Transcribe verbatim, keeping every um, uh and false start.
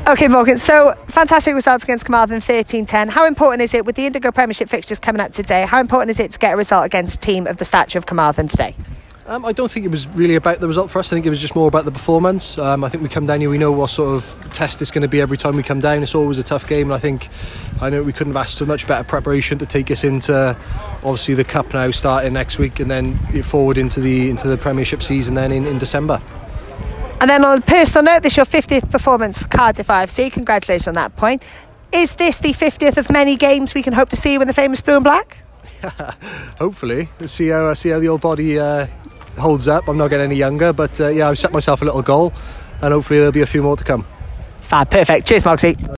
OK, Morgan, so fantastic results against Carmarthen, thirteen ten. How important is it, with the Indigo Premiership fixtures coming up today, how important is it to get a result against a team of the stature of Carmarthen today? Um, I don't think it was really about the result for us. I think it was just more about the performance. Um, I think we come down here, we know what sort of test it's going to be every time we come down. It's always a tough game, and I think I know we couldn't have asked for much better preparation to take us into obviously the Cup now starting next week, and then forward into the into the Premiership season then in, in December. And then on a personal note, this is your fiftieth performance for Cardiff I F C. Congratulations on that point. Is this the fiftieth of many games we can hope to see you in the famous blue and black? Hopefully. Let's see how, see how the old body uh, holds up. I'm not getting any younger, but uh, yeah, I've set myself a little goal, and hopefully there'll be a few more to come. Fab, perfect. Cheers, Mogsy.